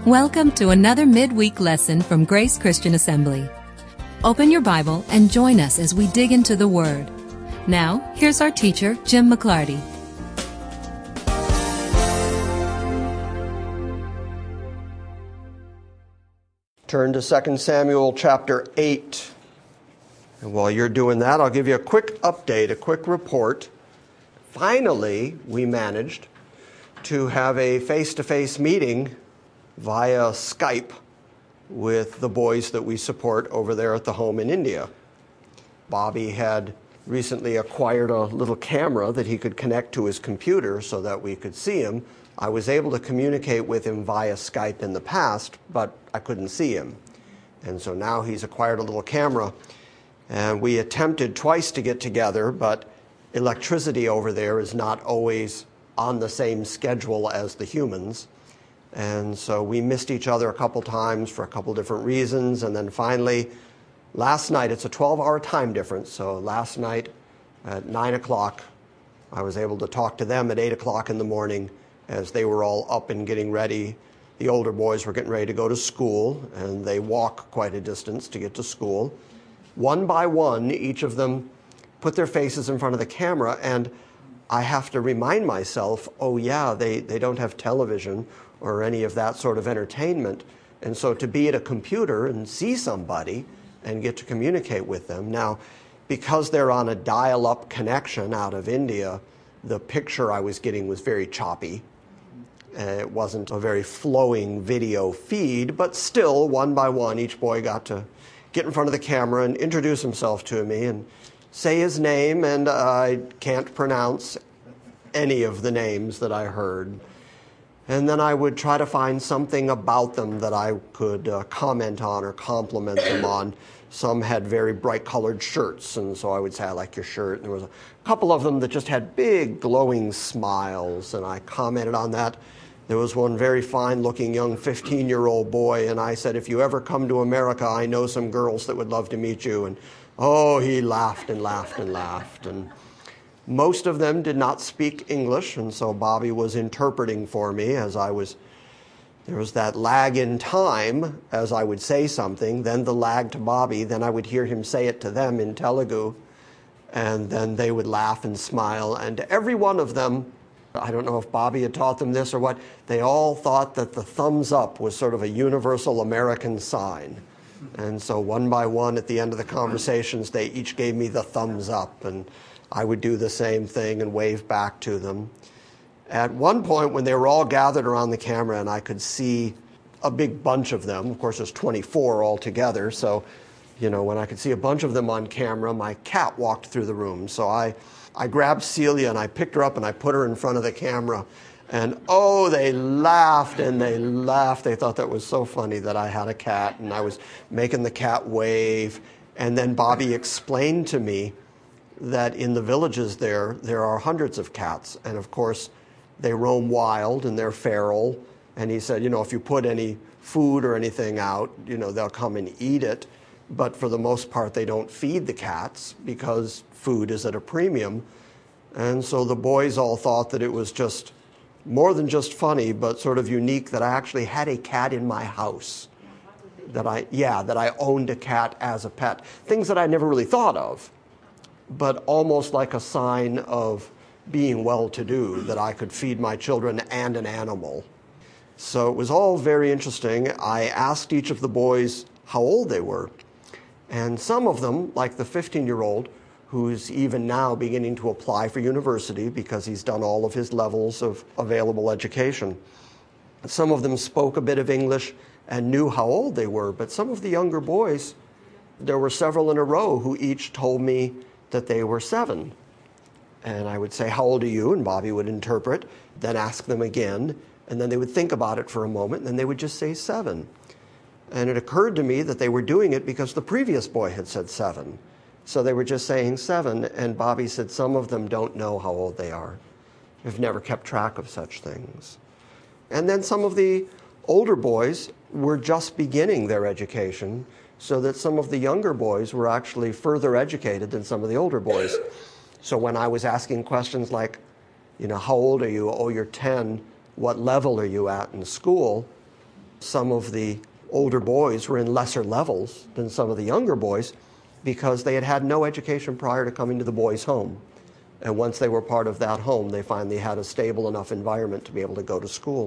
Welcome to another midweek lesson from Grace Christian Assembly. Open your Bible and join us as we dig into the Word. Now, here's our teacher, Jim McClarty. Turn to 2 Samuel chapter 8. And while you're doing that, I'll give you a quick update, a quick report. Finally, we managed to have a face-to-face meeting via Skype with the boys that we support over there at the home in India. Bobby had recently acquired a little camera that he could connect to his computer so that we could see him. I was able to communicate with him via Skype in the past, but I couldn't see him. And so now he's acquired a little camera. And we attempted twice to get together, but electricity over there is not always on the same schedule as the humans. And so we missed each other a couple times for a couple different reasons. And then finally, last night, it's a 12-hour time difference. So last night at 9 o'clock, I was able to talk to them at 8 o'clock in the morning as they were all up and getting ready. The older boys were getting ready to go to school, and they walk quite a distance to get to school. One by one, each of them put their faces in front of the camera, and I have to remind myself, oh yeah, they don't have television or any of that sort of entertainment. And so to be at a computer and see somebody and get to communicate with them. Now, because they're on a dial-up connection out of India, the picture I was getting was very choppy. It wasn't a very flowing video feed, but still, one by one, each boy got to get in front of the camera and introduce himself to me and say his name, and I can't pronounce any of the names that I heard. And then I would try to find something about them that I could comment on or compliment them on. Some had very bright colored shirts, and so I would say, I like your shirt. And there was a couple of them that just had big glowing smiles, and I commented on that. There was one very fine-looking young 15-year-old boy, and I said, if you ever come to America, I know some girls that would love to meet you. And oh, he laughed and laughed and laughed. And most of them did not speak English, and so Bobby was interpreting for me as I was. There was that lag in time as I would say something, then the lag to Bobby, then I would hear him say it to them in Telugu, and then they would laugh and smile. And every one of them, I don't know if Bobby had taught them this or what, they all thought that the thumbs up was sort of a universal American sign. And so one by one at the end of the conversations, they each gave me the thumbs up, and I would do the same thing and wave back to them. At one point when they were all gathered around the camera and I could see a big bunch of them, of course there's 24 altogether, so when I could see a bunch of them on camera, my cat walked through the room. So I grabbed Celia and I picked her up and I put her in front of the camera. And oh, they laughed and they laughed. They thought that was so funny that I had a cat and I was making the cat wave. And then Bobby explained to me that in the villages there are hundreds of cats. And of course, they roam wild and they're feral. And he said, if you put any food or anything out, they'll come and eat it. But for the most part, they don't feed the cats because food is at a premium. And so the boys all thought that it was just more than just funny, but sort of unique that I actually had a cat in my house. That I owned a cat as a pet. Things that I never really thought of, but almost like a sign of being well-to-do, that I could feed my children and an animal. So it was all very interesting. I asked each of the boys how old they were. And some of them, like the 15-year-old, who's even now beginning to apply for university because he's done all of his levels of available education. Some of them spoke a bit of English and knew how old they were, but some of the younger boys, there were several in a row who each told me that they were 7. And I would say, how old are you? And Bobby would interpret, then ask them again, and then they would think about it for a moment, and then they would just say 7. And it occurred to me that they were doing it because the previous boy had said 7. So they were just saying 7, and Bobby said some of them don't know how old they are. They've never kept track of such things. And then some of the older boys were just beginning their education, so that some of the younger boys were actually further educated than some of the older boys. So when I was asking questions like, how old are you? Oh, you're 10. What level are you at in school? some of the older boys were in lesser levels than some of the younger boys because they had had no education prior to coming to the boys' home. And once they were part of that home, they finally had a stable enough environment to be able to go to school.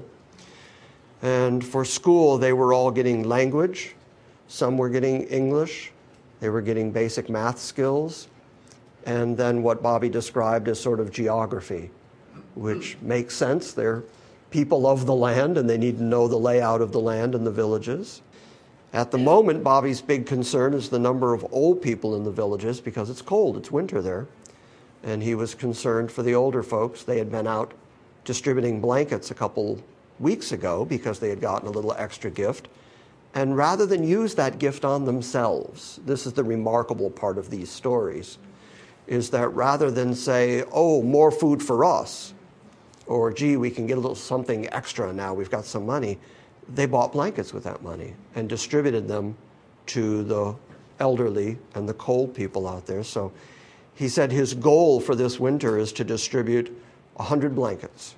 And for school, they were all getting language. Some were getting English. They were getting basic math skills. And then what Bobby described as sort of geography, which makes sense. They're people of the land, and they need to know the layout of the land and the villages. At the moment, Bobby's big concern is the number of old people in the villages because it's cold, it's winter there. And he was concerned for the older folks. They had been out distributing blankets a couple weeks ago because they had gotten a little extra gift. And rather than use that gift on themselves, this is the remarkable part of these stories, is that rather than say, oh, more food for us, or gee, we can get a little something extra now, we've got some money, they bought blankets with that money and distributed them to the elderly and the cold people out there. So he said his goal for this winter is to distribute 100 blankets.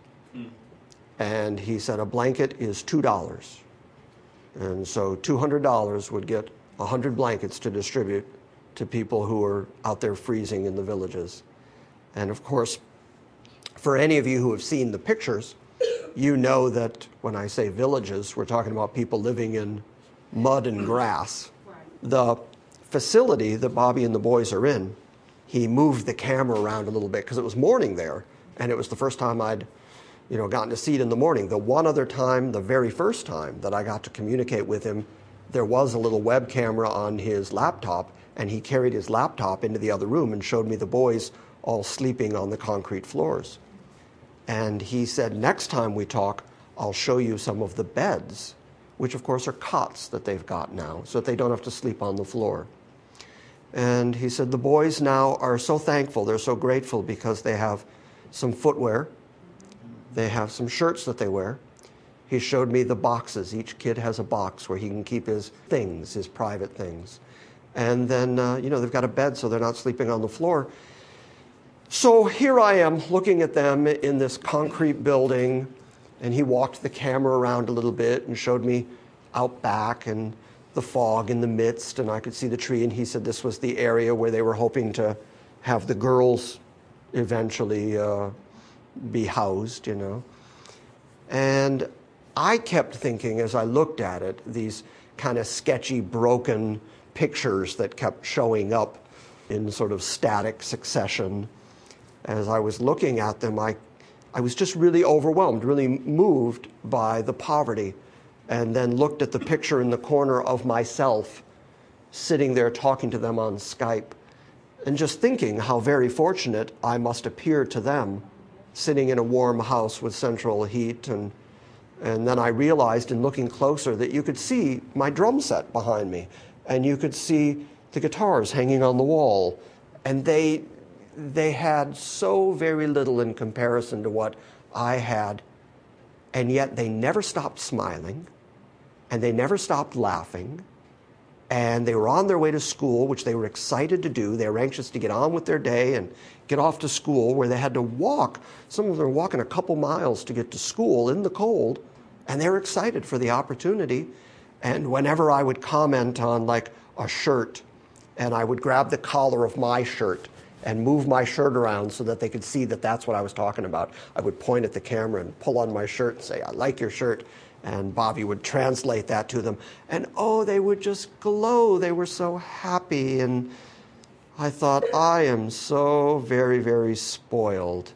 And he said a blanket is $2. And so $200 would get 100 blankets to distribute to people who are out there freezing in the villages. And of course, for any of you who have seen the pictures, you know that when I say villages, we're talking about people living in mud and grass. The facility that Bobby and the boys are in, he moved the camera around a little bit because it was morning there, and it was the first time I'd gotten to see it in the morning. The one other time, the very first time that I got to communicate with him, there was a little web camera on his laptop, and he carried his laptop into the other room and showed me the boys all sleeping on the concrete floors. And he said, next time we talk, I'll show you some of the beds, which of course are cots that they've got now, so that they don't have to sleep on the floor. And he said the boys now are so thankful, they're so grateful because they have some footwear, they have some shirts that they wear. He showed me the boxes. Each kid has a box where he can keep his things, his private things. And then, they've got a bed so they're not sleeping on the floor. So here I am looking at them in this concrete building, and he walked the camera around a little bit and showed me out back and the fog in the midst, and I could see the tree, and he said this was the area where they were hoping to have the girls eventually be housed, And I kept thinking as I looked at it, these kind of sketchy, broken pictures that kept showing up in sort of static succession. As I was looking at them, I was just really overwhelmed, really moved by the poverty, and then looked at the picture in the corner of myself sitting there talking to them on Skype, and just thinking how very fortunate I must appear to them, sitting in a warm house with central heat. And then I realized in looking closer that you could see my drum set behind me, and you could see the guitars hanging on the wall, and they had so very little in comparison to what I had, and yet they never stopped smiling, and they never stopped laughing, and they were on their way to school, which they were excited to do. They were anxious to get on with their day and get off to school, where they had to walk. Some of them were walking a couple miles to get to school in the cold, and they were excited for the opportunity. And whenever I would comment on like a shirt, and I would grab the collar of my shirt and move my shirt around so that they could see that that's what I was talking about, I would point at the camera and pull on my shirt and say, I like your shirt. And Bobby would translate that to them. And they would just glow. They were so happy. And I thought, I am so very, very spoiled.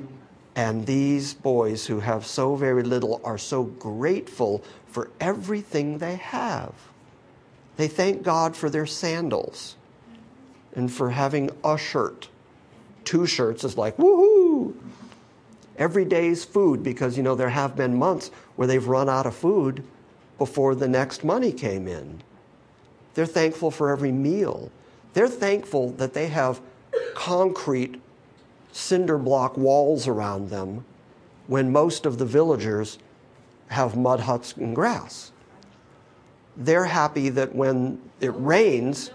And these boys who have so very little are so grateful for everything they have. They thank God for their sandals and for having a shirt. 2 shirts is like, woohoo! Every day's food, because, there have been months where they've run out of food before the next money came in. They're thankful for every meal. They're thankful that they have concrete cinder block walls around them when most of the villagers have mud huts and grass. They're happy that when it rains,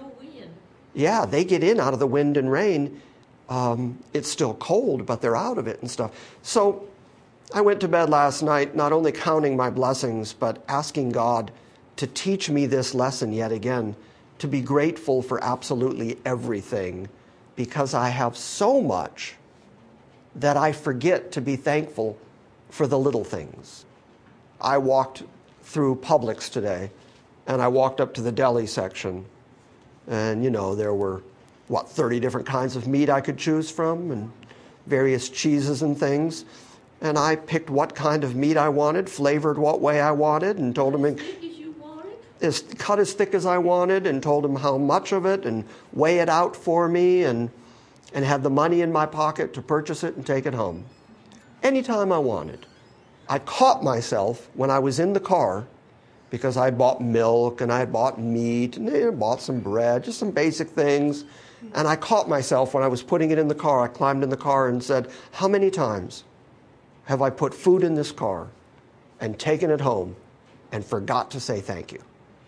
they get in out of the wind and rain. It's still cold, but they're out of it and stuff. So I went to bed last night not only counting my blessings, but asking God to teach me this lesson yet again, to be grateful for absolutely everything, because I have so much that I forget to be thankful for the little things. I walked through Publix today, and I walked up to the deli section, and there were 30 different kinds of meat I could choose from, and various cheeses and things. And I picked what kind of meat I wanted, flavored what way I wanted, and told them cut as thick as I wanted, and told them how much of it, and weigh it out for me, and had the money in my pocket to purchase it and take it home anytime I wanted. I caught myself when I was in the car, because I bought milk and I bought meat and bought some bread, just some basic things. And I caught myself when I was putting it in the car. I climbed in the car and said, how many times have I put food in this car and taken it home and forgot to say thank you?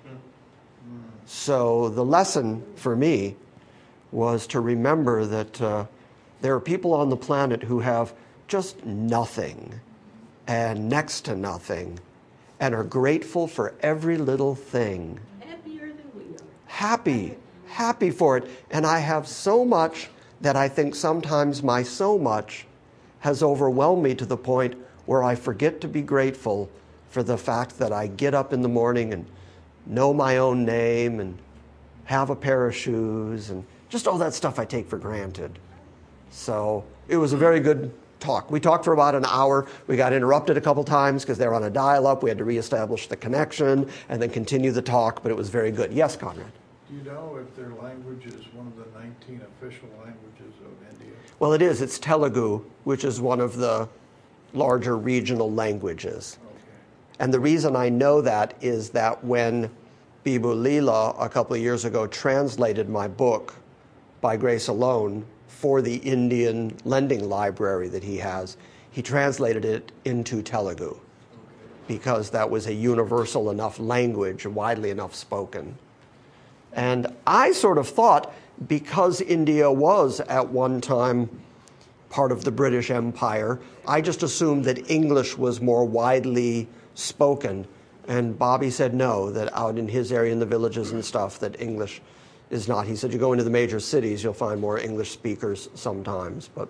So the lesson for me was to remember that there are people on the planet who have just nothing and next to nothing and are grateful for every little thing. Happier than we are. Happy for it. And I have so much that I think sometimes my so much has overwhelmed me to the point where I forget to be grateful for the fact that I get up in the morning and know my own name and have a pair of shoes and just all that stuff I take for granted. So it was a very good talk. We talked for about an hour. We got interrupted a couple times because they were on a dial-up. We had to reestablish the connection and then continue the talk, but it was very good. Yes, Conrad? Do you know if their language is one of the 19 official languages of India? Well, it is. It's Telugu, which is one of the larger regional languages. Okay. And the reason I know that is that when Bibu Leela a couple of years ago translated my book, By Grace Alone, for the Indian lending library that he has, he translated it into Telugu because that was a universal enough language, widely enough spoken. And I sort of thought, because India was at one time part of the British Empire, I just assumed that English was more widely spoken. And Bobby said no, that out in his area, in the villages and stuff, that English is not. He said, you go into the major cities, you'll find more English speakers sometimes. But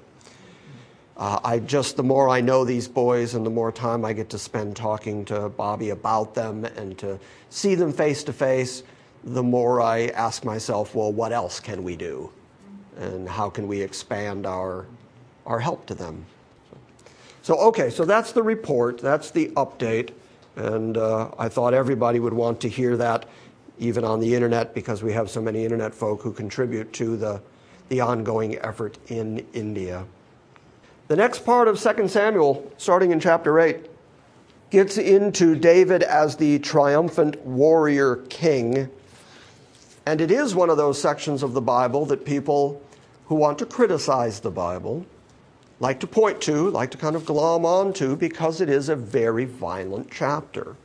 the more I know these boys and the more time I get to spend talking to Bobby about them and to see them face to face, the more I ask myself, well, what else can we do? And how can we expand our help to them? So that's the report. That's the update. And I thought everybody would want to hear that, even on the internet, because we have so many internet folk who contribute to the ongoing effort in India. The next part of 2 Samuel, starting in chapter 8, gets into David as the triumphant warrior king. And it is one of those sections of the Bible that people who want to criticize the Bible like to point to, like to kind of glom onto, because it is a very violent chapter.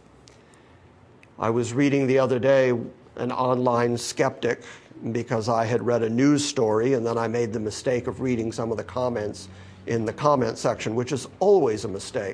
I was reading the other day an online skeptic because I had read a news story and then I made the mistake of reading some of the comments in the comment section, which is always a mistake.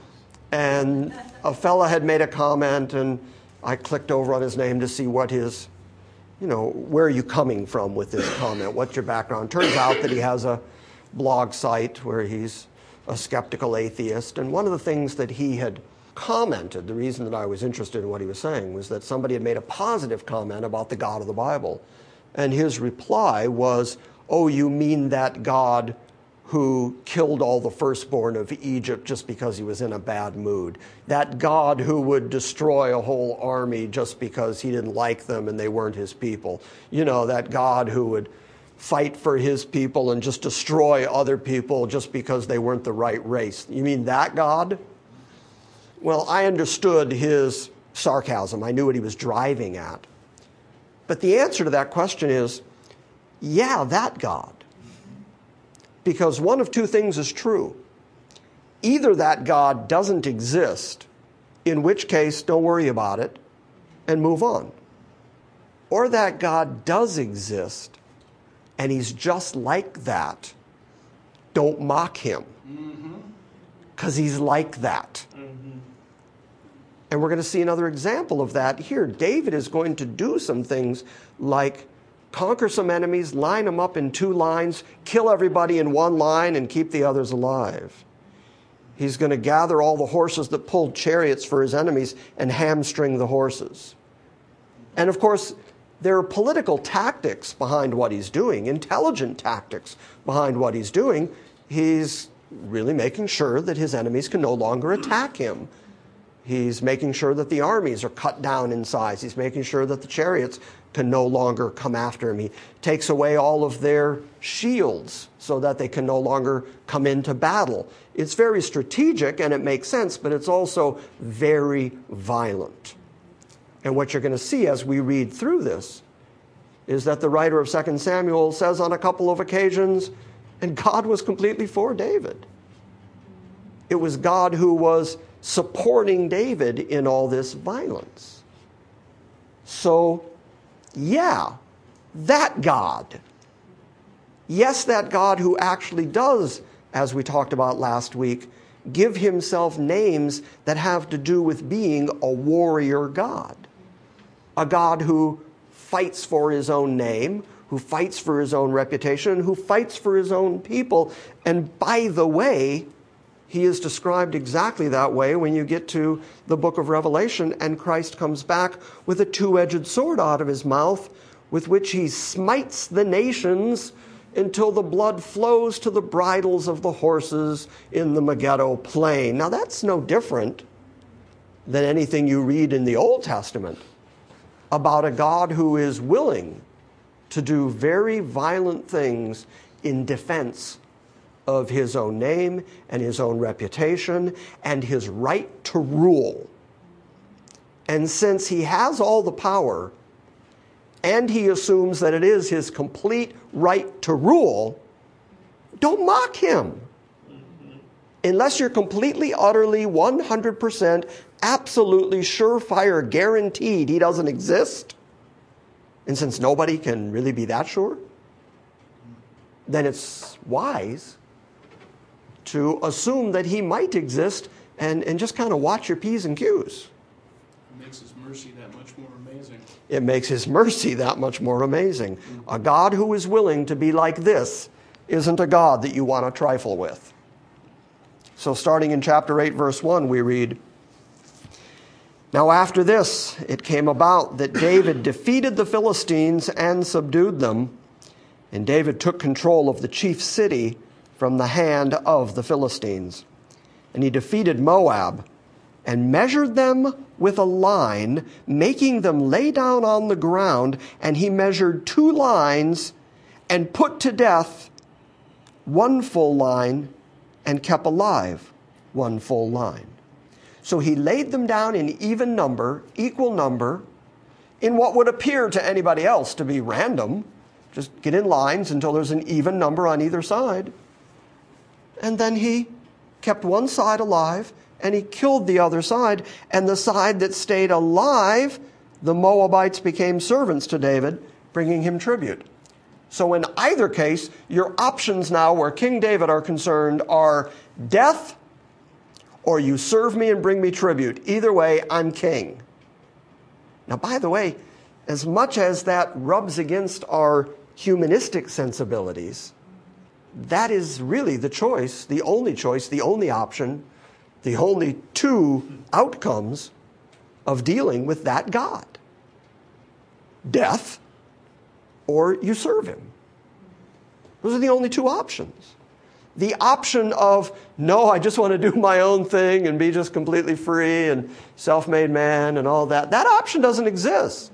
And a fella had made a comment and I clicked over on his name to see what his, where are you coming from with this comment? What's your background? Turns out that he has a blog site where he's a skeptical atheist. And one of the things that he had commented, the reason that I was interested in what he was saying, was that somebody had made a positive comment about the God of the Bible. And his reply was, oh, you mean that God who killed all the firstborn of Egypt just because he was in a bad mood. That God who would destroy a whole army just because he didn't like them and they weren't his people. That God who would fight for his people and just destroy other people just because they weren't the right race. You mean that God? Well, I understood his sarcasm. I knew what he was driving at. But the answer to that question is, yeah, that God. Because one of two things is true. Either that God doesn't exist, in which case don't worry about it and move on. Or that God does exist and he's just like that. Don't mock him. because he's like that. And we're going to see another example of that here. David is going to do some things like conquer some enemies, line them up in 2 lines, kill everybody in 1 line, and keep the others alive. He's going to gather all the horses that pulled chariots for his enemies and hamstring the horses. And of course, there are political tactics behind what he's doing, intelligent tactics behind what he's doing. He's really making sure that his enemies can no longer attack him. He's making sure that the armies are cut down in size. He's making sure that the chariots can no longer come after him. He takes away all of their shields so that they can no longer come into battle. It's very strategic and it makes sense, but it's also very violent. And what you're going to see as we read through this is that the writer of 2 Samuel says on a couple of occasions, and God was completely for David. It was God who was supporting David in all this violence. So, yeah, that God. Yes, that God who actually does, as we talked about last week, give himself names that have to do with being a warrior God. A God who fights for his own name, who fights for his own reputation, who fights for his own people. And by the way, he is described exactly that way when you get to the book of Revelation and Christ comes back with a 2-edged sword out of his mouth with which he smites the nations until the blood flows to the bridles of the horses in the Megiddo plain. Now that's no different than anything you read in the Old Testament about a God who is willing to do very violent things in defense of his own name and his own reputation and his right to rule. And since he has all the power and he assumes that it is his complete right to rule, don't mock him. Unless you're completely, utterly, 100%, absolutely surefire guaranteed he doesn't exist, and since nobody can really be that sure, then it's wise to assume that he might exist and just kind of watch your P's and Q's. It makes his mercy that much more amazing. It makes his mercy that much more amazing. A God who is willing to be like this isn't a God that you want to trifle with. So starting in chapter 8, verse 1, we read, "Now after this, it came about that David defeated the Philistines and subdued them, and David took control of the chief city from the hand of the Philistines. And he defeated Moab and measured them with a line, making them lay down on the ground. And he measured 2 lines and put to death 1 full line and kept alive 1 full line. So he laid them down in even number, equal number, in what would appear to anybody else to be random. Just get in lines until there's an even number on either side. And then he kept one side alive, and he killed the other side. And the side that stayed alive, the Moabites became servants to David, bringing him tribute. So in either case, your options now where King David are concerned are death or you serve me and bring me tribute. Either way, I'm king. Now, by the way, as much as that rubs against our humanistic sensibilities, that is really the choice, the only option, the only 2 outcomes of dealing with that God. Death, or you serve him. Those are the only 2 options. The option of, no, I just want to do my own thing and be just completely free and self-made man and all that, that option doesn't exist.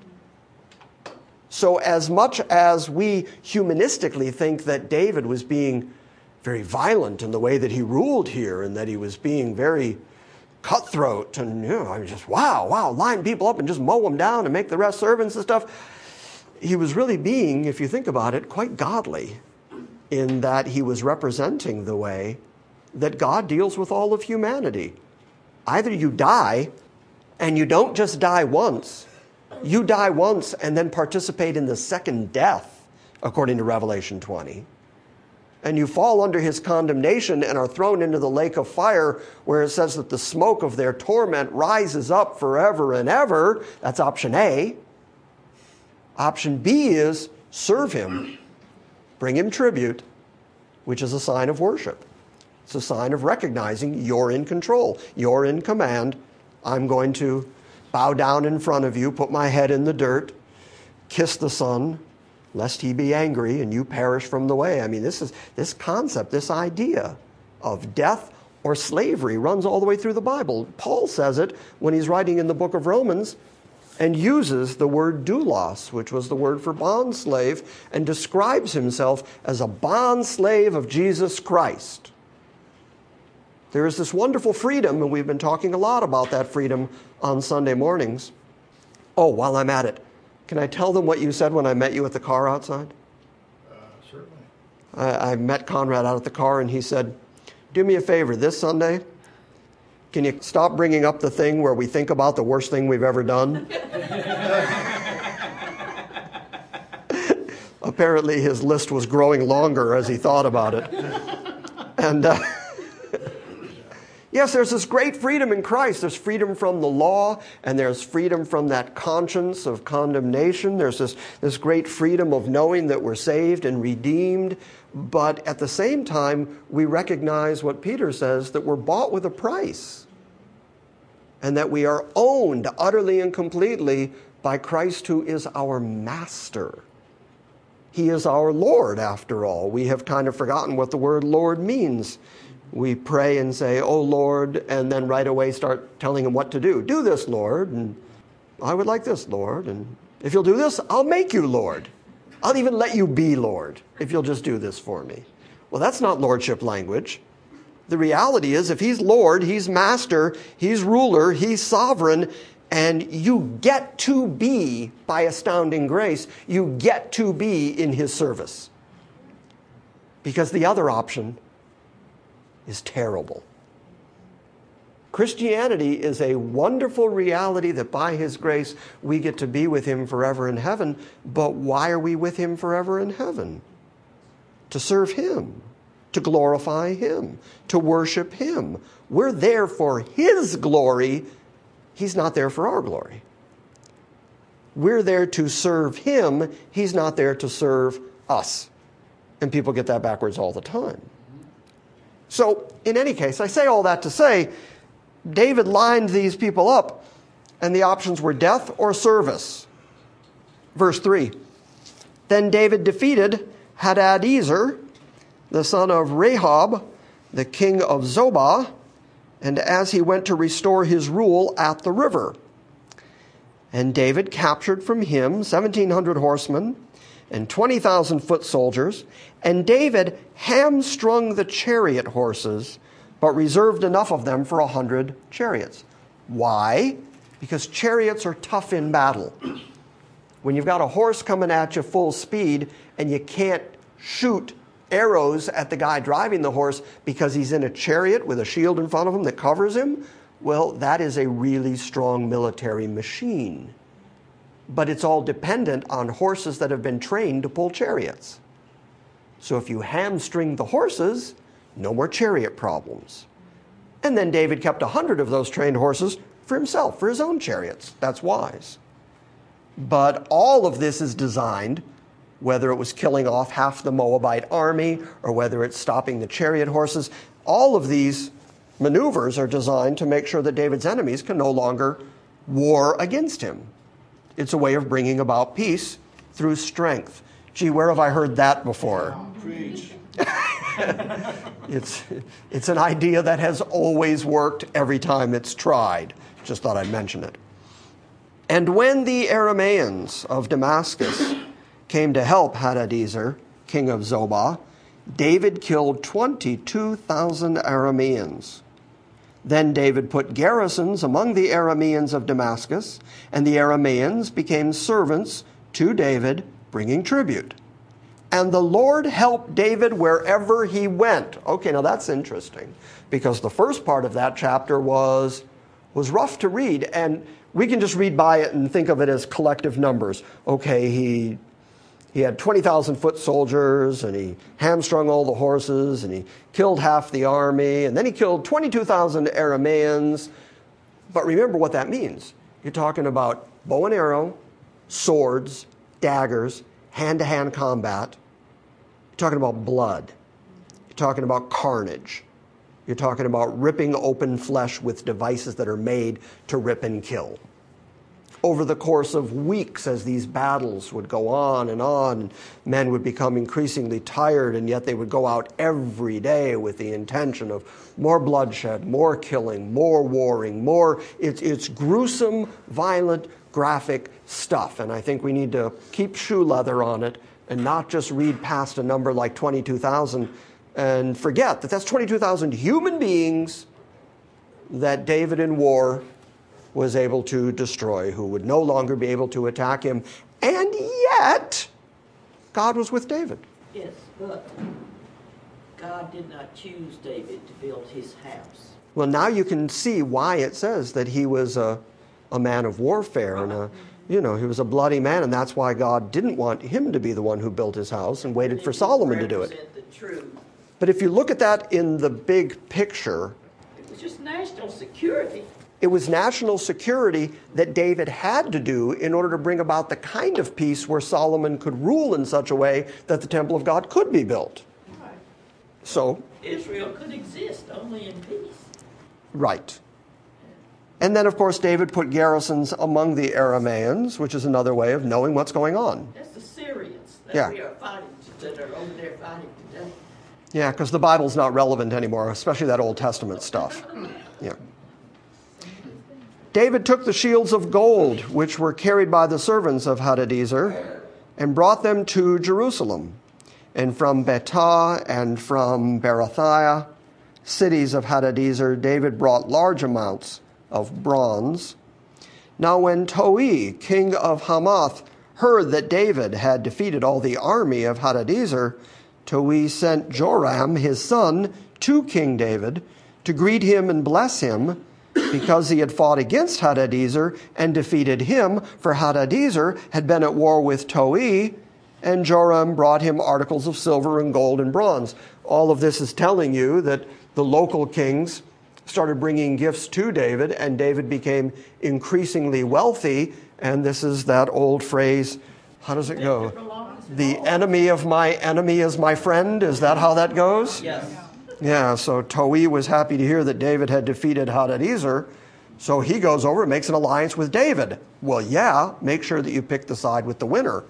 So as much as we humanistically think that David was being very violent in the way that he ruled here and that he was being very cutthroat and, I mean, just wow, line people up and just mow them down and make the rest servants and stuff, he was really being, if you think about it, quite godly in that he was representing the way that God deals with all of humanity. Either you die, and you don't just die once, you die once and then participate in the second death, according to Revelation 20. and you fall under his condemnation and are thrown into the lake of fire, where it says that the smoke of their torment rises up forever and ever, that's option A. Option B is serve him, bring him tribute, which is a sign of worship. It's a sign of recognizing you're in control, you're in command. I'm going to bow down in front of you, put my head in the dirt, kiss the Son, lest he be angry and you perish from the way. I mean, this concept, this idea of death or slavery runs all the way through the Bible. Paul says it when he's writing in the book of Romans and uses the word doulos, which was the word for bond slave, and describes himself as a bond slave of Jesus Christ. There is this wonderful freedom, and we've been talking a lot about that freedom on Sunday mornings. Oh, while I'm at it, can I tell them what you said when I met you at the car outside? Certainly. I met Conrad out at the car, and he said, do me a favor, this Sunday, can you stop bringing up the thing where we think about the worst thing we've ever done? Apparently his list was growing longer as he thought about it. And yes, there's this great freedom in Christ. There's freedom from the law, and there's freedom from that conscience of condemnation. There's this great freedom of knowing that we're saved and redeemed. But at the same time, we recognize what Peter says, that we're bought with a price, and that we are owned utterly and completely by Christ, who is our master. He is our Lord, after all. We have kind of forgotten what the word Lord means. We pray and say, oh, Lord, and then right away start telling him what to do. Do this, Lord, and I would like this, Lord, and if you'll do this, I'll make you Lord. I'll even let you be Lord if you'll just do this for me. Well, that's not lordship language. The reality is, if he's Lord, he's master, he's ruler, he's sovereign, and you get to be, by astounding grace, you get to be in his service. Because the other option is terrible. Christianity is a wonderful reality that by his grace we get to be with him forever in heaven. But why are we with him forever in heaven? To serve him, to glorify him, to worship him. We're there for his glory. He's not there for our glory. We're there to serve him. He's not there to serve us. And people get that backwards all the time. So, in any case, I say all that to say, David lined these people up, and the options were death or service. Verse 3, then David defeated Hadadezer, the son of Rehob, the king of Zobah, and as he went to restore his rule at the river. And David captured from him 1,700 horsemen and 20,000 foot soldiers, and David hamstrung the chariot horses, but reserved enough of them for 100 chariots. Why? Because chariots are tough in battle. When you've got a horse coming at you full speed and you can't shoot arrows at the guy driving the horse because he's in a chariot with a shield in front of him that covers him, well, that is a really strong military machine. But it's all dependent on horses that have been trained to pull chariots. So if you hamstring the horses, no more chariot problems. And then David kept 100 of those trained horses for himself, for his own chariots. That's wise. But all of this is designed, whether it was killing off half the Moabite army or whether it's stopping the chariot horses, all of these maneuvers are designed to make sure that David's enemies can no longer war against him. It's a way of bringing about peace through strength. Gee, where have I heard that before? Preach. It's an idea that has always worked every time it's tried. Just thought I'd mention it. And when the Arameans of Damascus came to help Hadadezer, king of Zobah, David killed 22,000 Arameans. Then David put garrisons among the Arameans of Damascus, and the Arameans became servants to David, bringing tribute. And the Lord helped David wherever he went. Okay, now that's interesting, because the first part of that chapter was rough to read, and we can just read by it and think of it as collective numbers. Okay, he He had 20,000 foot soldiers, and he hamstrung all the horses, and he killed half the army, and then he killed 22,000 Arameans. But remember what that means. You're talking about bow and arrow, swords, daggers, hand-to-hand combat. You're talking about blood. You're talking about carnage. You're talking about ripping open flesh with devices that are made to rip and kill. Over the course of weeks, as these battles would go on, men would become increasingly tired, and yet they would go out every day with the intention of more bloodshed, more killing, more warring, it's gruesome, violent, graphic stuff. And I think we need to keep shoe leather on it and not just read past a number like 22,000 and forget that that's 22,000 human beings that David in war was able to destroy, who would no longer be able to attack him. And yet, God was with David. Yes, but God did not choose David to build his house. Well, now you can see why it says that he was a man of warfare, and he was a bloody man, and that's why God didn't want him to be the one who built his house and waited for Solomon to do it. The truth. But if you look at that in the big picture, It was just national security. it was national security that David had to do in order to bring about the kind of peace where Solomon could rule in such a way that the temple of God could be built. Right. So, Israel could exist only in peace. right. And then, of course, David put garrisons among the Arameans, which is another way of knowing what's going on. That's the Syrians that Yeah. we are fighting, that are over there fighting today. Yeah, because the Bible's not relevant anymore, especially that Old Testament stuff. Yeah. David took the shields of gold, which were carried by the servants of Hadadezer, and brought them to Jerusalem. And from Betah and from Berathiah, cities of Hadadezer, David brought large amounts of bronze. Now when Toi, king of Hamath, heard that David had defeated all the army of Hadadezer, Toi sent Joram, his son, to King David to greet him and bless him, because he had fought against Hadadezer and defeated him, for Hadadezer had been at war with Toi, and Joram brought him articles of silver and gold and bronze. All of this is telling you that the local kings started bringing gifts to David, and David became increasingly wealthy. And this is that old phrase, how does it go? The enemy of my enemy is my friend. Is that how that goes? Yes. Yeah, so Toi was happy to hear that David had defeated Hadadezer, so he goes over and makes an alliance with David. Well, yeah, make sure that you pick the side with the winner.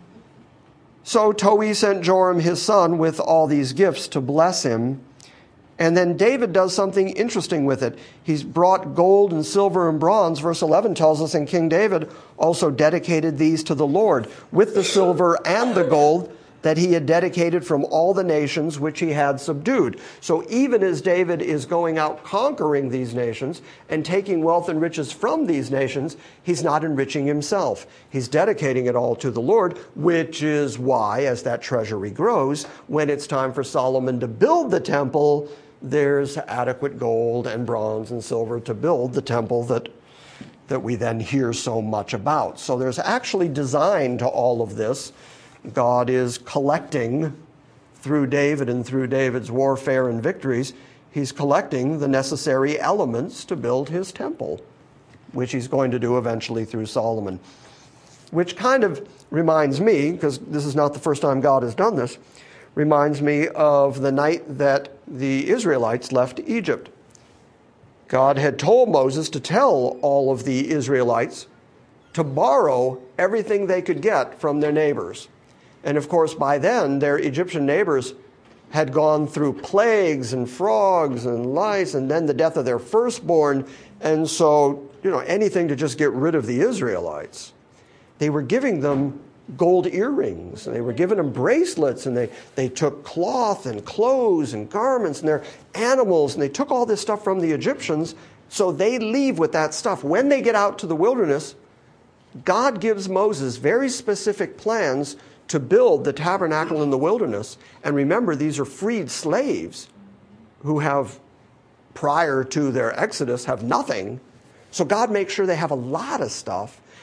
So Toi sent Joram his son with all these gifts to bless him. And then David does something interesting with it. He's brought gold and silver and bronze. Verse 11 tells us, and King David also dedicated these to the Lord with the silver and the gold that he had dedicated from all the nations which he had subdued. So even as David is going out conquering these nations and taking wealth and riches from these nations, he's not enriching himself. He's dedicating it all to the Lord, which is why, as that treasury grows, when it's time for Solomon to build the temple, there's adequate gold and bronze and silver to build the temple that we then hear so much about. So there's actually design to all of this. God is collecting through David and through David's warfare and victories, he's collecting the necessary elements to build his temple, which he's going to do eventually through Solomon. Which kind of reminds me, because this is not the first time God has done this, reminds me of the night that the Israelites left Egypt. God had told Moses to tell all of the Israelites to borrow everything they could get from their neighbors. And of course, by then, their Egyptian neighbors had gone through plagues and frogs and lice and then the death of their firstborn. And so, anything to just get rid of the Israelites. They were giving them gold earrings, and they were giving them bracelets, and they took cloth and clothes and garments and their animals, and they took all this stuff from the Egyptians. So they leave with that stuff. When they get out to the wilderness, God gives Moses very specific plans to build the tabernacle in the wilderness. And remember, these are freed slaves who have, prior to their exodus, have nothing. So God makes sure they have a lot of stuff.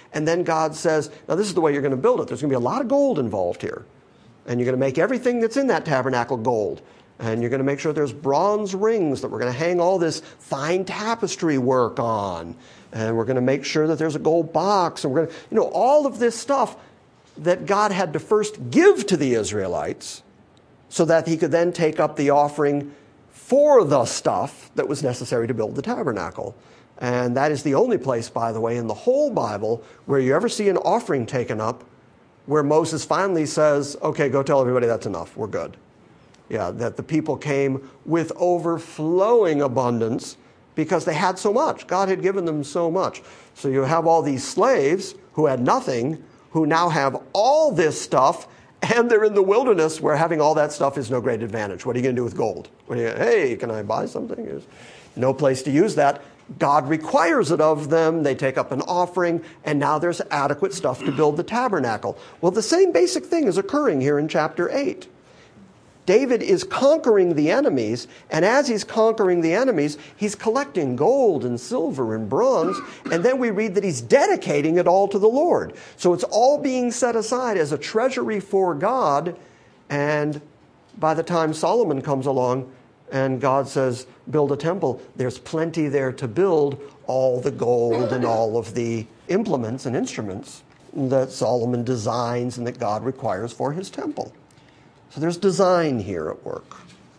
And then God says, now this is the way you're going to build it. There's going to be a lot of gold involved here. And you're going to make everything that's in that tabernacle gold. And you're going to make sure there's bronze rings that we're going to hang all this fine tapestry work on. And we're going to make sure that there's a gold box. And we're going to, all of this stuff that God had to first give to the Israelites so that he could then take up the offering for the stuff that was necessary to build the tabernacle. And that is the only place, by the way, in the whole Bible where you ever see an offering taken up where Moses finally says, okay, go tell everybody that's enough, we're good. Yeah, that the people came with overflowing abundance because they had so much. God had given them so much. So you have all these slaves who had nothing, who now have all this stuff, and they're in the wilderness where having all that stuff is no great advantage. What are you going to do with gold? Hey, can I buy something? There's no place to use that. God requires it of them. They take up an offering, and now there's adequate stuff to build the tabernacle. Well, the same basic thing is occurring here in chapter 8. David is conquering the enemies, and as he's conquering the enemies, he's collecting gold and silver and bronze, and then we read that he's dedicating it all to the Lord. So it's all being set aside as a treasury for God, and by the time Solomon comes along and God says, build a temple, there's plenty there to build all the gold and all of the implements and instruments that Solomon designs and that God requires for his temple. So there's design here at work.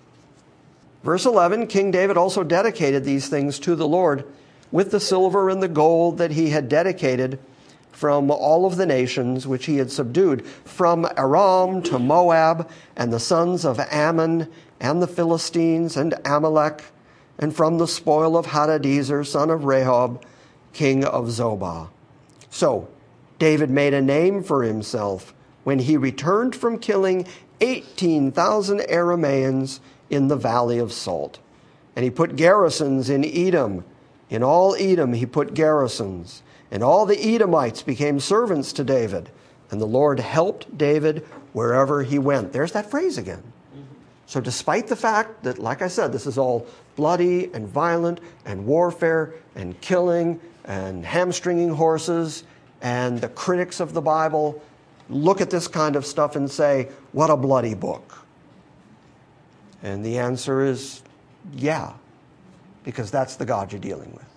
Verse 11, King David also dedicated these things to the Lord with the silver and the gold that he had dedicated from all of the nations which he had subdued, from Aram to Moab and the sons of Ammon and the Philistines and Amalek, and from the spoil of Hadadezer, son of Rehob, king of Zobah. So David made a name for himself when he returned from killing 18,000 Arameans in the Valley of Salt. And he put garrisons in Edom. In all Edom he put garrisons. And all the Edomites became servants to David. And the Lord helped David wherever he went. There's that phrase again. So despite the fact that, like I said, this is all bloody and violent and warfare and killing and hamstringing horses, and the critics of the Bible look at this kind of stuff and say, what a bloody book. And the answer is, yeah, because that's the God you're dealing with.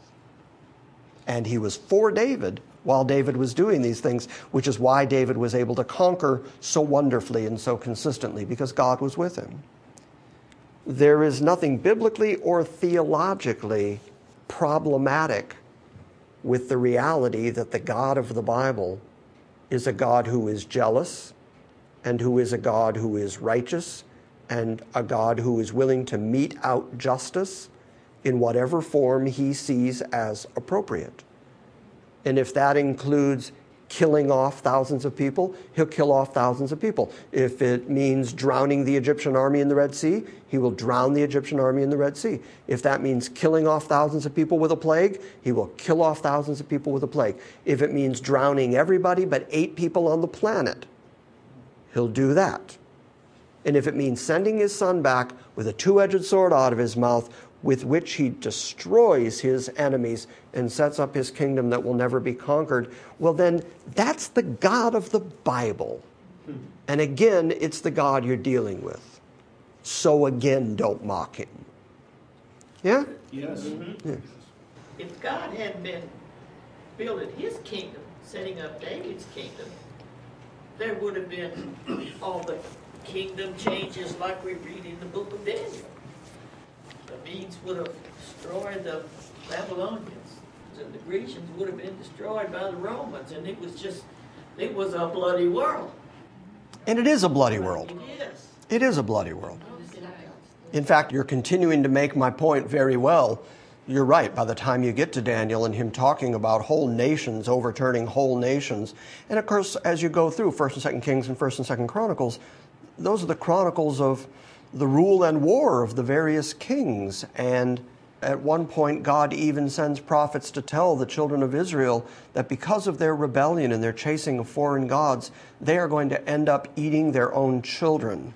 And he was for David while David was doing these things, which is why David was able to conquer so wonderfully and so consistently, because God was with him. There is nothing biblically or theologically problematic with the reality that the God of the Bible is a God who is jealous, and who is a God who is righteous, and a God who is willing to mete out justice in whatever form he sees as appropriate. And if that includes killing off thousands of people, he'll kill off thousands of people. If it means drowning the Egyptian army in the Red Sea, he will drown the Egyptian army in the Red Sea. If that means killing off thousands of people with a plague, he will kill off thousands of people with a plague. If it means drowning everybody but 8 people on the planet, he'll do that. And if it means sending his son back with a 2-edged sword out of his mouth, with which he destroys his enemies and sets up his kingdom that will never be conquered, well then, that's the God of the Bible. And again, it's the God you're dealing with. So again, don't mock him. Yeah? Yes. Mm-hmm. Yeah. If God had been building his kingdom, setting up David's kingdom, there would have been all the kingdom changes like we read in the book of Daniel. The Medes would have destroyed the Babylonians, and the Grecians would have been destroyed by the Romans, and it was a bloody world. And it is a bloody world. Yes. It is a bloody world. In fact, you're continuing to make my point very well. You're right. By the time you get to Daniel and him talking about whole nations, overturning whole nations, and of course, as you go through 1st and 2nd Kings and 1st and 2nd Chronicles, those are the chronicles of the rule and war of the various kings. And at one point, God even sends prophets to tell the children of Israel that because of their rebellion and their chasing of foreign gods, they are going to end up eating their own children.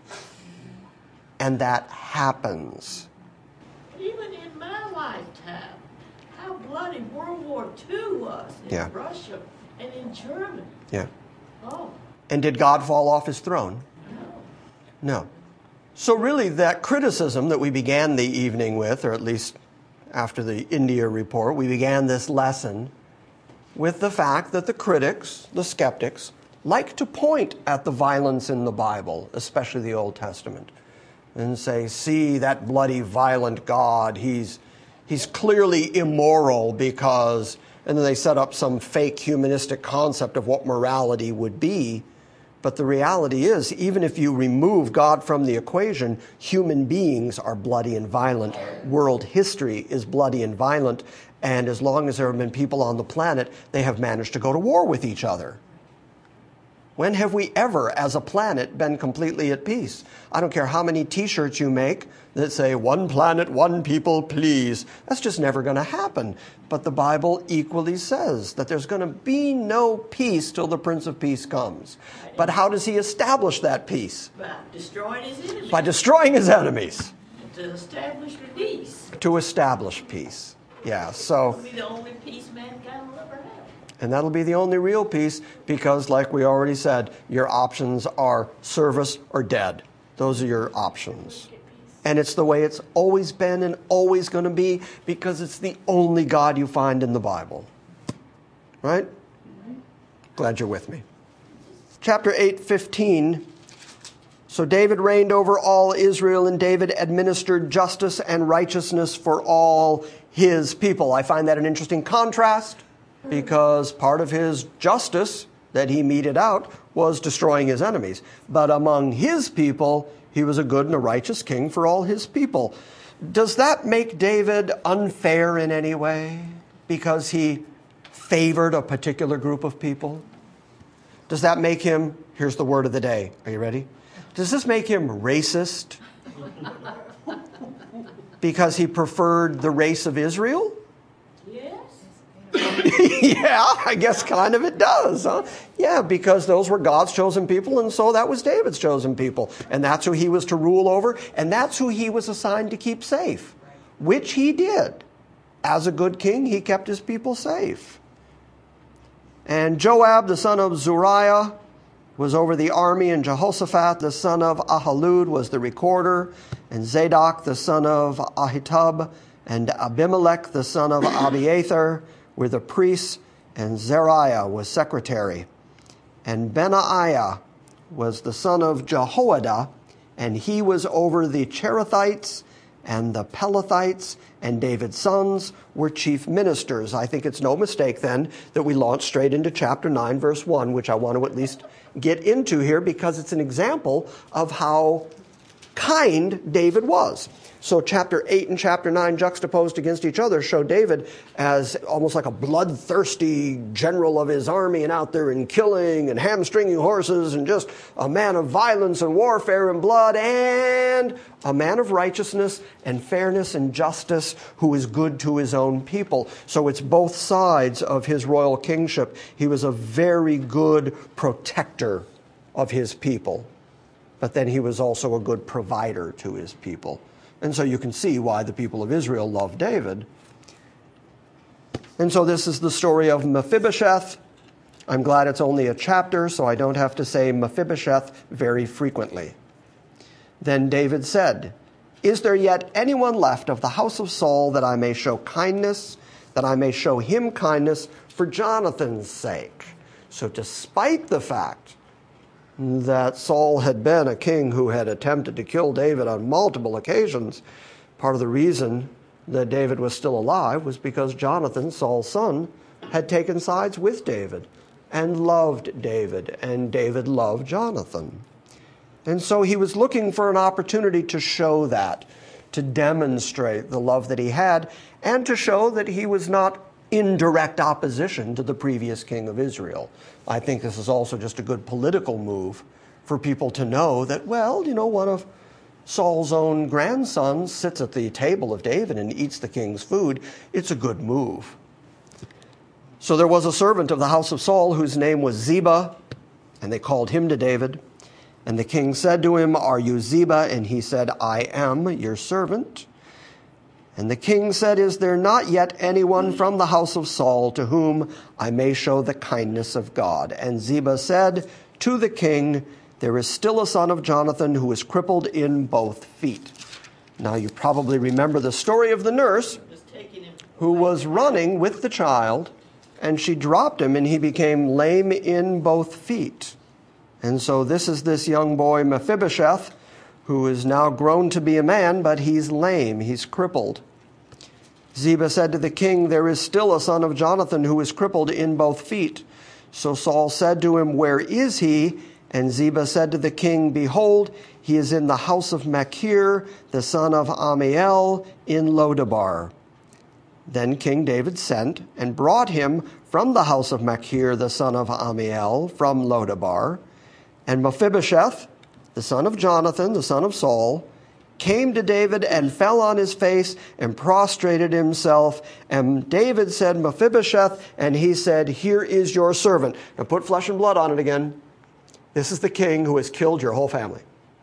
And that happens. Even in my lifetime, how bloody World War II was in Yeah. Russia And in German. Yeah. Oh, And did God fall off his throne? no. No. So really that criticism that we began the evening with, or at least after the India report, we began this lesson with the fact that the critics, the skeptics, like to point at the violence in the Bible, especially the Old Testament, and say, see, that bloody, violent God, he's clearly immoral because, and then they set up some fake humanistic concept of what morality would be. But the reality is, even if you remove God from the equation, human beings are bloody and violent. World history is bloody and violent. And as long as there have been people on the planet, they have managed to go to war with each other. When have we ever, as a planet, been completely at peace? I don't care how many T-shirts you make that say, one planet, one people, please. That's just never going to happen. But the Bible equally says that there's going to be no peace till the Prince of Peace comes. But how does he establish that peace? By destroying his enemies. By destroying his enemies. To establish peace. To establish peace. Yeah, so... It'll be the only peace mankind will ever have. And that'll be the only real peace because, like we already said, your options are service or dead. Those are your options. And it's the way it's always been and always going to be because it's the only God you find in the Bible. Right? Glad you're with me. Chapter 8:15. So David reigned over all Israel, and David administered justice and righteousness for all his people. I find that an interesting contrast because part of his justice that he meted out was destroying his enemies. But among his people, he was a good and a righteous king for all his people. Does that make David unfair in any way because he favored a particular group of people? Does that make him, here's the word of the day, are you ready? Does this make him racist because he preferred the race of Israel? Yes. Yeah, I guess kind of it does, huh? Yeah, because those were God's chosen people, and so that was David's chosen people. And that's who he was to rule over, and that's who he was assigned to keep safe, which he did. As a good king, he kept his people safe. And Joab, the son of Zuriah, was over the army, and Jehoshaphat, the son of Ahilud, was the recorder, and Zadok, the son of Ahitub, and Abimelech, the son of Abiathar, were the priests, and Zariah was secretary. And Benaiah was the son of Jehoiada, and he was over the Cherethites and the Pelethites, and David's sons were chief ministers. I think it's no mistake then that we launch straight into chapter 9, verse 1, which I want to at least get into here because it's an example of how kind David was. So chapter 8 and chapter 9 juxtaposed against each other show David as almost like a bloodthirsty general of his army and out there and killing and hamstringing horses and just a man of violence and warfare and blood, and a man of righteousness and fairness and justice who is good to his own people. So it's both sides of his royal kingship. He was a very good protector of his people, but then he was also a good provider to his people. And so you can see why the people of Israel loved David. And so this is the story of Mephibosheth. I'm glad it's only a chapter, so I don't have to say Mephibosheth very frequently. Then David said, "Is there yet anyone left of the house of Saul that I may show kindness, that I may show him kindness for Jonathan's sake?" So despite the fact that Saul had been a king who had attempted to kill David on multiple occasions, part of the reason that David was still alive was because Jonathan, Saul's son, had taken sides with David and loved David, and David loved Jonathan. And so he was looking for an opportunity to show that, to demonstrate the love that he had, and to show that he was not in direct opposition to the previous king of Israel. I think this is also just a good political move for people to know that, well, one of Saul's own grandsons sits at the table of David and eats the king's food. It's a good move. So there was a servant of the house of Saul whose name was Ziba, and they called him to David. And the king said to him, "Are you Ziba?" And he said, "I am your servant." And the king said, "Is there not yet anyone from the house of Saul to whom I may show the kindness of God?" And Ziba said to the king, "There is still a son of Jonathan who is crippled in both feet." Now you probably remember the story of the nurse who was running with the child, and she dropped him and he became lame in both feet. And so this is this young boy Mephibosheth, who is now grown to be a man, but he's lame, he's crippled. Ziba said to the king, "There is still a son of Jonathan who is crippled in both feet." So Saul said to him, "Where is he?" And Ziba said to the king, "Behold, he is in the house of Machir, the son of Ammiel, in Lodabar." Then King David sent and brought him from the house of Machir, the son of Ammiel, from Lodabar. And Mephibosheth, the son of Jonathan, the son of Saul, came to David and fell on his face and prostrated himself. And David said, "Mephibosheth," and he said, "Here is your servant." Now put flesh and blood on it again. This is the king who has killed your whole family.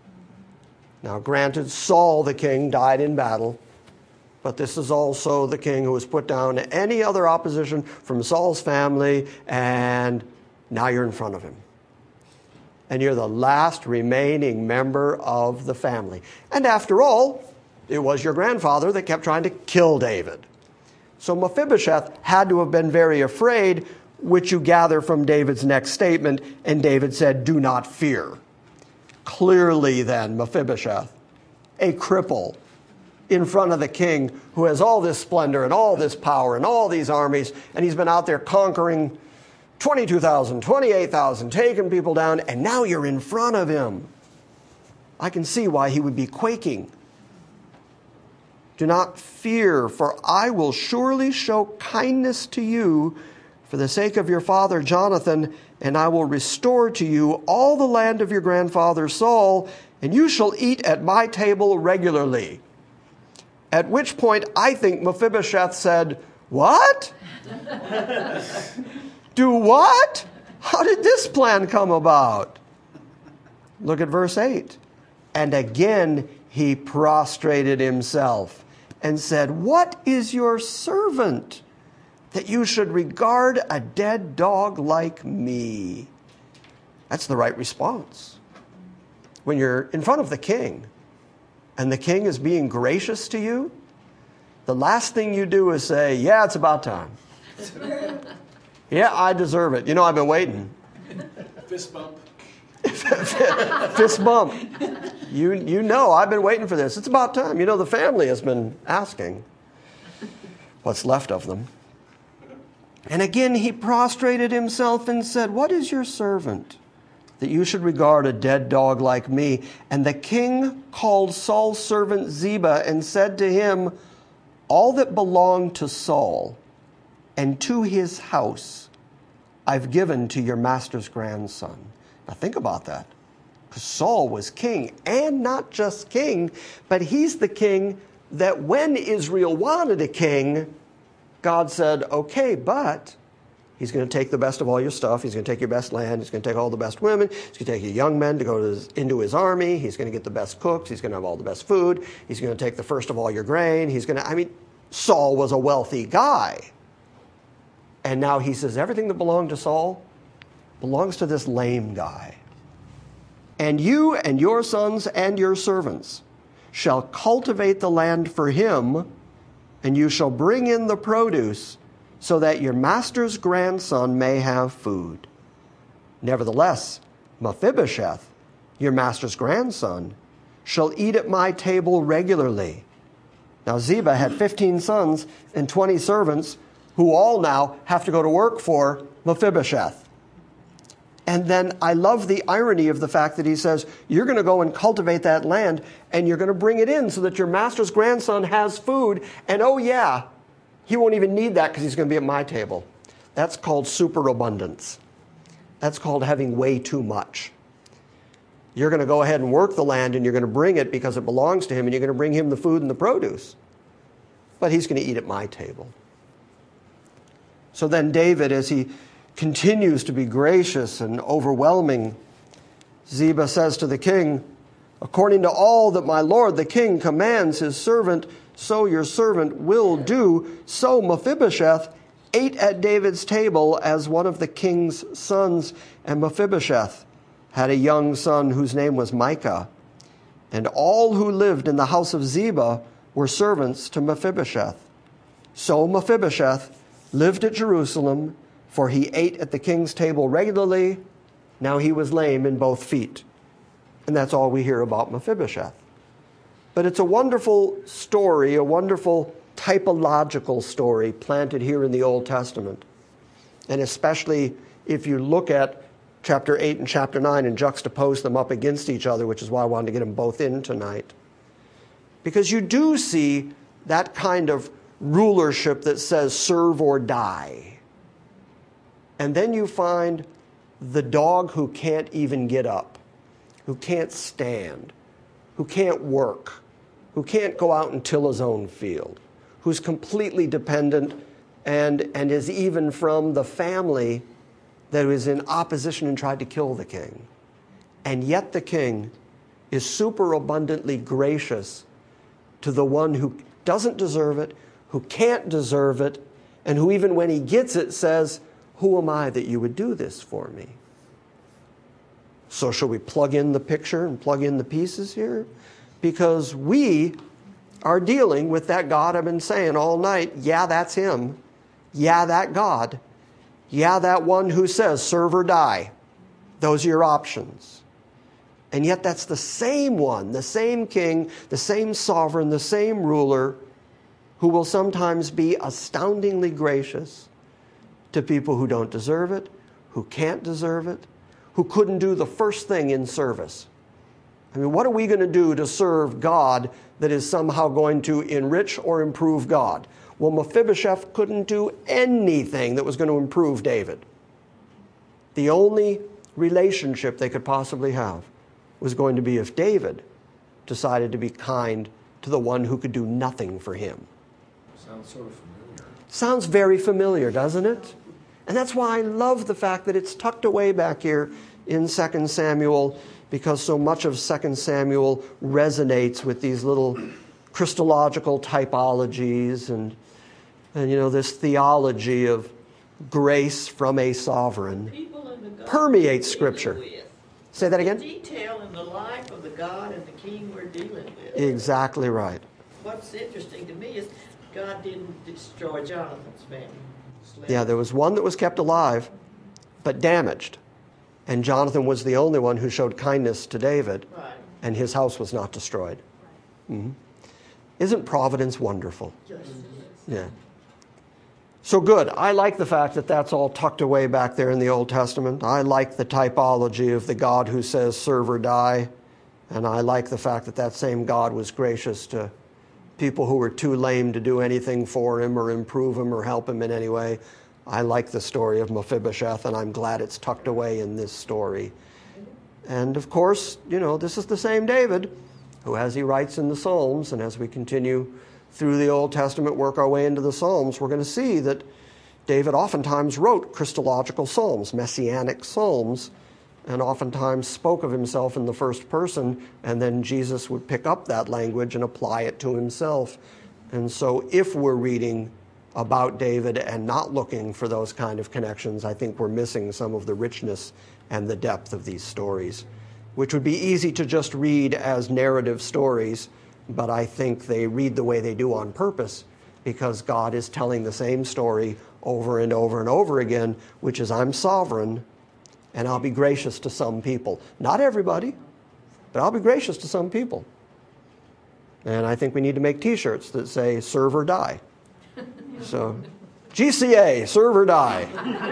Now granted, Saul the king died in battle, but this is also the king who has put down any other opposition from Saul's family, and now you're in front of him. And you're the last remaining member of the family. And after all, it was your grandfather that kept trying to kill David. So Mephibosheth had to have been very afraid, which you gather from David's next statement. And David said, "Do not fear." Clearly then, Mephibosheth, a cripple in front of the king who has all this splendor and all this power and all these armies, and he's been out there conquering 22,000, 28,000, taking people down, and now you're in front of him. I can see why he would be quaking. "Do not fear, for I will surely show kindness to you for the sake of your father Jonathan, and I will restore to you all the land of your grandfather Saul, and you shall eat at my table regularly." At which point I think Mephibosheth said, "What? Do what? How did this plan come about?" Look at verse 8. "And again he prostrated himself and said, 'What is your servant that you should regard a dead dog like me?'" That's the right response. When you're in front of the king and the king is being gracious to you, the last thing you do is say, "Yeah, it's about time. Yeah, I deserve it. You know, I've been waiting." Fist bump. Fist bump. You know, I've been waiting for this. It's about time. You know, the family has been asking what's left of them. And again, he prostrated himself and said, "What is your servant that you should regard a dead dog like me?" And the king called Saul's servant Ziba and said to him, "All that belonged to Saul and to his house I've given to your master's grandson." Now think about that. Because Saul was king, and not just king, but he's the king that when Israel wanted a king, God said, "Okay, but he's going to take the best of all your stuff. He's going to take your best land. He's going to take all the best women. He's going to take your young men to go into his army. He's going to get the best cooks. He's going to have all the best food. He's going to take the first of all your grain. Saul was a wealthy guy. And now he says everything that belonged to Saul belongs to this lame guy. "And you and your sons and your servants shall cultivate the land for him, and you shall bring in the produce so that your master's grandson may have food. Nevertheless, Mephibosheth, your master's grandson, shall eat at my table regularly." Now Ziba had 15 sons and 20 servants who all now have to go to work for Mephibosheth. And then I love the irony of the fact that he says, you're going to go and cultivate that land, and you're going to bring it in so that your master's grandson has food. And oh yeah, he won't even need that because he's going to be at my table. That's called superabundance. That's called having way too much. You're going to go ahead and work the land, and you're going to bring it because it belongs to him, and you're going to bring him the food and the produce. But he's going to eat at my table. So then David, as he continues to be gracious and overwhelming, Ziba says to the king, According to all that my lord the king commands his servant, so your servant will do. So Mephibosheth ate at David's table as one of the king's sons, and Mephibosheth had a young son whose name was Micah. And all who lived in the house of Ziba were servants to Mephibosheth. So Mephibosheth lived at Jerusalem, for he ate at the king's table regularly. Now he was lame in both feet. And that's all we hear about Mephibosheth. But it's a wonderful story, a wonderful typological story planted here in the Old Testament. And especially if you look at chapter 8 and chapter 9 and juxtapose them up against each other, which is why I wanted to get them both in tonight. Because you do see that kind of rulership that says serve or die. And then you find the dog who can't even get up, who can't stand, who can't work, who can't go out and till his own field, who's completely dependent and is even from the family that was in opposition and tried to kill the king. And yet the king is superabundantly gracious to the one who doesn't deserve it, who can't deserve it, and who even when he gets it says, who am I that you would do this for me? So shall we plug in the picture and plug in the pieces here? Because we are dealing with that God I've been saying all night. Yeah, that's him. Yeah, that God. Yeah, that one who says, serve or die. Those are your options. And yet that's the same one, the same king, the same sovereign, the same ruler, who will sometimes be astoundingly gracious to people who don't deserve it, who can't deserve it, who couldn't do the first thing in service. I mean, what are we going to do to serve God that is somehow going to enrich or improve God? Well, Mephibosheth couldn't do anything that was going to improve David. The only relationship they could possibly have was going to be if David decided to be kind to the one who could do nothing for him. Sounds sort of familiar. Sounds very familiar, doesn't it? And that's why I love the fact that it's tucked away back here in 2 Samuel, because so much of 2 Samuel resonates with these little Christological typologies and you know, this theology of grace from a sovereign permeates Scripture. Say that again? The detail in the life of the God and the king we're dealing with. Exactly right. What's interesting to me is God didn't destroy Jonathan's family. Yeah, there was one that was kept alive, but damaged. And Jonathan was the only one who showed kindness to David, Right. and his house was not destroyed. Mm-hmm. Isn't providence wonderful? Yes. Yeah. So good. I like the fact that that's all tucked away back there in the Old Testament. I like the typology of the God who says serve or die. And I like the fact that that same God was gracious to people who were too lame to do anything for him or improve him or help him in any way. I like the story of Mephibosheth, and I'm glad it's tucked away in this story. And of course, you know, this is the same David who, as he writes in the Psalms, and as we continue through the Old Testament, work our way into the Psalms, we're going to see that David oftentimes wrote Christological psalms, messianic psalms, and oftentimes spoke of himself in the first person, and then Jesus would pick up that language and apply it to himself. And so if we're reading about David and not looking for those kind of connections, I think we're missing some of the richness and the depth of these stories, which would be easy to just read as narrative stories, but I think they read the way they do on purpose because God is telling the same story over and over and over again, which is I'm sovereign and I'll be gracious to some people. Not everybody, but I'll be gracious to some people. And I think we need to make T-shirts that say serve or die. So, GCA, serve or die.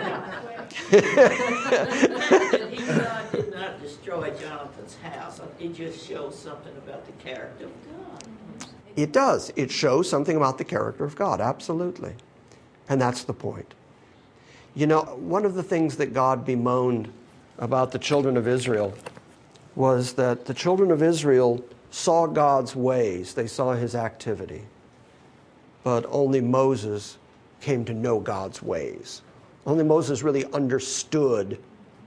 God did not destroy Jonathan's house. It just shows something about the character of God. It does. It shows something about the character of God, absolutely. And that's the point. You know, one of the things that God bemoaned about the children of Israel was that the children of Israel saw God's ways. They saw his activity. But only Moses came to know God's ways. Only Moses really understood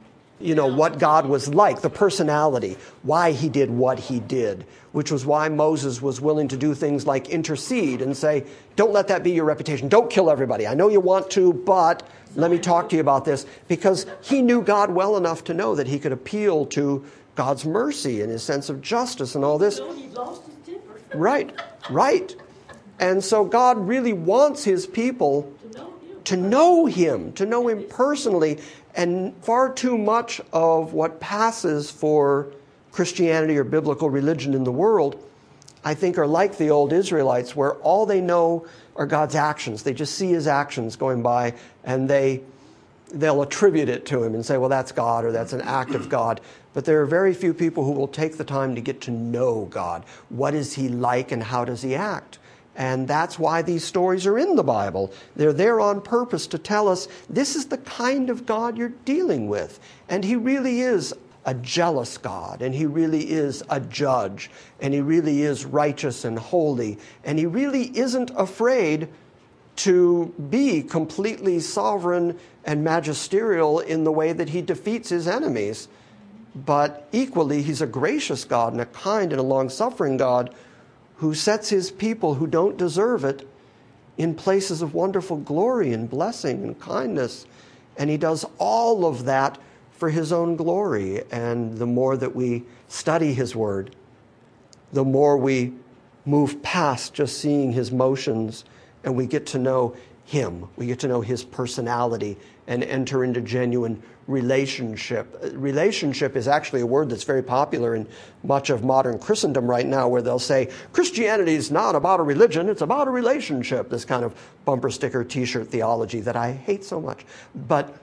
what God was like, the personality, why he did what he did, which was why Moses was willing to do things like intercede and say, don't let that be your reputation. Don't kill everybody. I know you want to, but let me talk to you about this, because he knew God well enough to know that he could appeal to God's mercy and his sense of justice and all this. He lost his temper. Right. And so God really wants his people to know him personally. And far too much of what passes for Christianity or biblical religion in the world, I think, are like the old Israelites, where all they know are God's actions. They just see his actions going by, and they'll attribute it to him and say, well, that's God, or that's an act of God. But there are very few people who will take the time to get to know God. What is he like and how does he act? And that's why these stories are in the Bible. They're there on purpose to tell us this is the kind of God you're dealing with. And he really is a jealous God, and he really is a judge, and he really is righteous and holy, and he really isn't afraid to be completely sovereign and magisterial in the way that he defeats his enemies. But equally, he's a gracious God and a kind and a long-suffering God who sets his people who don't deserve it in places of wonderful glory and blessing and kindness. And he does all of that for his own glory. And the more that we study his word, the more we move past just seeing his motions, and we get to know him. We get to know his personality and enter into genuine relationship. Relationship is actually a word that's very popular in much of modern Christendom right now, where they'll say, Christianity is not about a religion, it's about a relationship. This kind of bumper sticker t-shirt theology that I hate so much. But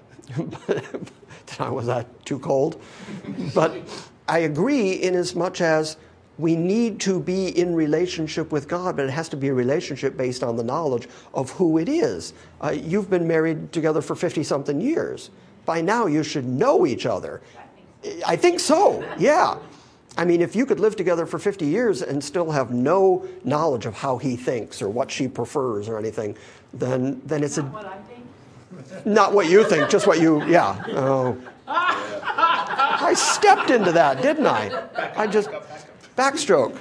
was that too cold? But I agree in as much as we need to be in relationship with God, but it has to be a relationship based on the knowledge of who it is. You've been married together for 50-something years. By now, you should know each other. I think so, yeah. I mean, if you could live together for 50 years and still have no knowledge of how he thinks or what she prefers or anything, then it's Not what I think. Not what you think, just what you, yeah. Oh. I stepped into that, didn't I? I just, backstroke.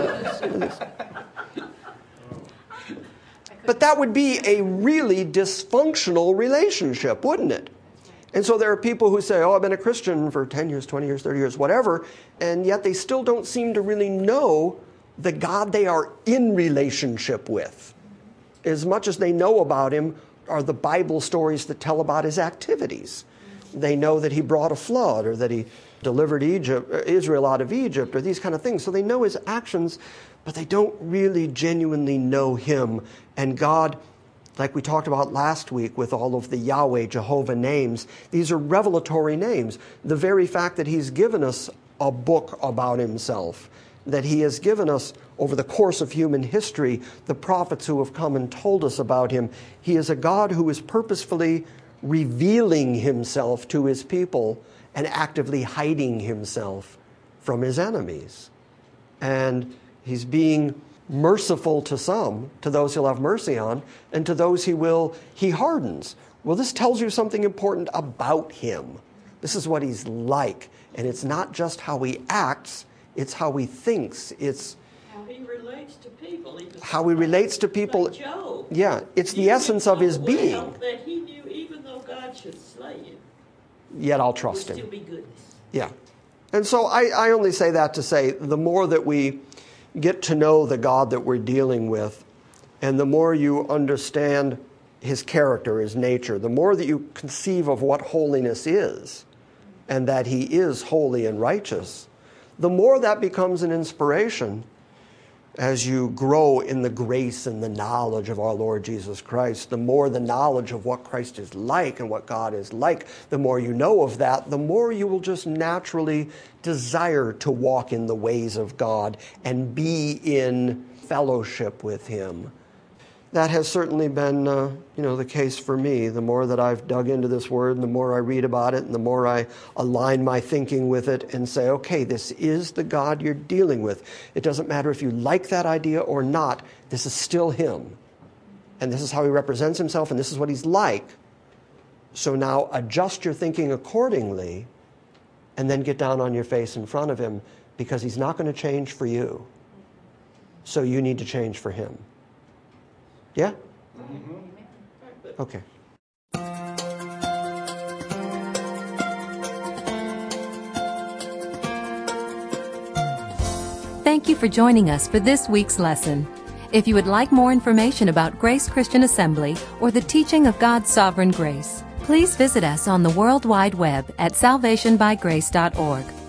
But that would be a really dysfunctional relationship, wouldn't it? And so there are people who say, I've been a Christian for 10 years, 20 years, 30 years, whatever, and yet they still don't seem to really know the God they are in relationship with. As much as they know about him are the Bible stories that tell about his activities. They know that he brought a flood, or that he delivered Israel out of Egypt, or these kind of things. So they know his actions, but they don't really genuinely know him. And God, like we talked about last week with all of the Yahweh, Jehovah names, these are revelatory names. The very fact that he's given us a book about himself, that he has given us over the course of human history, the prophets who have come and told us about him. He is a God who is purposefully revealing himself to his people and actively hiding himself from his enemies. And he's being merciful to some, to those he'll have mercy on, and to those he hardens. Well, this tells you something important about him. This is what he's like. And it's not just how he acts, it's how he thinks. It's how he relates to people. How he relates to people. Like Job. Yeah, it's the essence of his being. That he knew even though God should slay him, yet I'll trust him. still be goodness. Yeah. And so I only say that to say the more that we get to know the God that we're dealing with, and the more you understand his character, his nature, the more that you conceive of what holiness is, and that he is holy and righteous, the more that becomes an inspiration as you grow in the grace and the knowledge of our Lord Jesus Christ. The more the knowledge of what Christ is like and what God is like, the more you know of that, the more you will just naturally desire to walk in the ways of God and be in fellowship with him. That has certainly been the case for me. The more that I've dug into this word, and the more I read about it, and the more I align my thinking with it and say, okay, this is the God you're dealing with. It doesn't matter if you like that idea or not. This is still him. And this is how he represents himself, and this is what he's like. So now adjust your thinking accordingly and then get down on your face in front of him, because he's not going to change for you. So you need to change for him. Yeah? Okay. Thank you for joining us for this week's lesson. If you would like more information about Grace Christian Assembly or the teaching of God's sovereign grace, please visit us on the World Wide Web at salvationbygrace.org.